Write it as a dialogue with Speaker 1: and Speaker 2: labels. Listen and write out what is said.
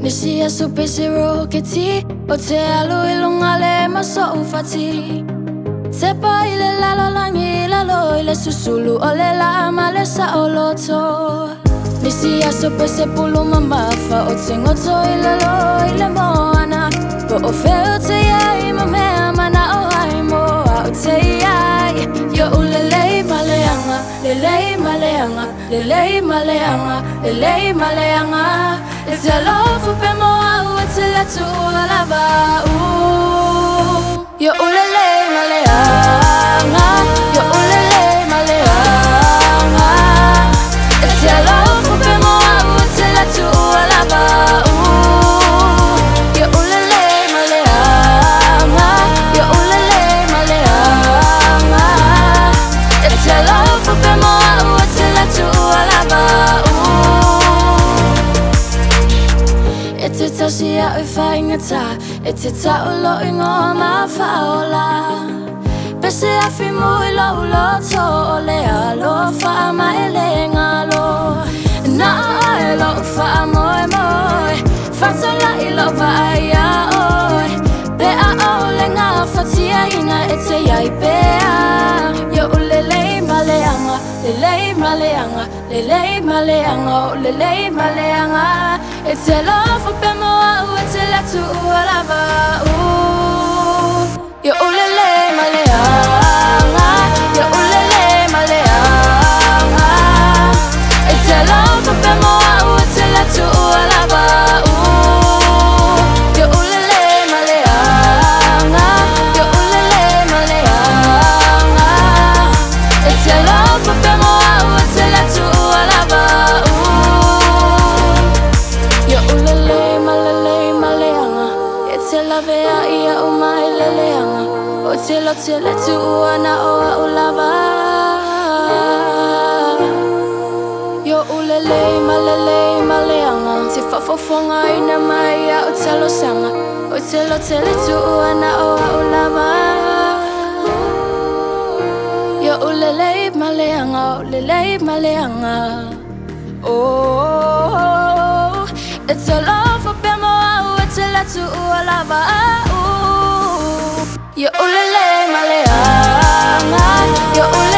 Speaker 1: Misia supisi roketi o te alu ilunga le maso ufati te pa ile lalo langi lalo ile susulu o le lama le sa oloto Misia supisi pulu mamafa o te ngoto ile lo ile moana po o feo te iai ma mea mana o ai moa o te iai yo ulelei maleanga lelei maleanga lelei maleanga lelei maleanga It's a love for Pemo, it's a letter lava. Yo ulele maleanga, yo ulele maleanga. It's a love for Pemo, it's a letter lava. Yo ulele maleanga, yo ulele maleanga. It's a love for Pemo, it's a letter lava. It's a tosia ui whaingata It's a taulo i ngō mawhaola Pese awhi mui lo loto O le alo wha mai le ngalo Na ai lo wha moe moe Whatola i lo vai a oi Pea o le ngā whatia ina E te iai pea Yo ulelei maleanga Lelei maleanga Lelei maleanga O lelei maleanga It's a love for Pemo, it's a letter lava. Yo ulele maleanga, yo ulele maleanga. It's a love for Pemo, it's a letter lava. Yo ulele maleanga, yo ulele maleanga. It's a love for Pemo, it's a letter lava. Vea ia o mai leleanga O tilo tele tuana o a ulava Yo ulelei maleanga Te whafofonga ina mai a o talo sanga O tilo tele tuana o a ulava Yo ulelei maleanga Oh, it's a love for Pemo to lava Yo ulele maleanga Yo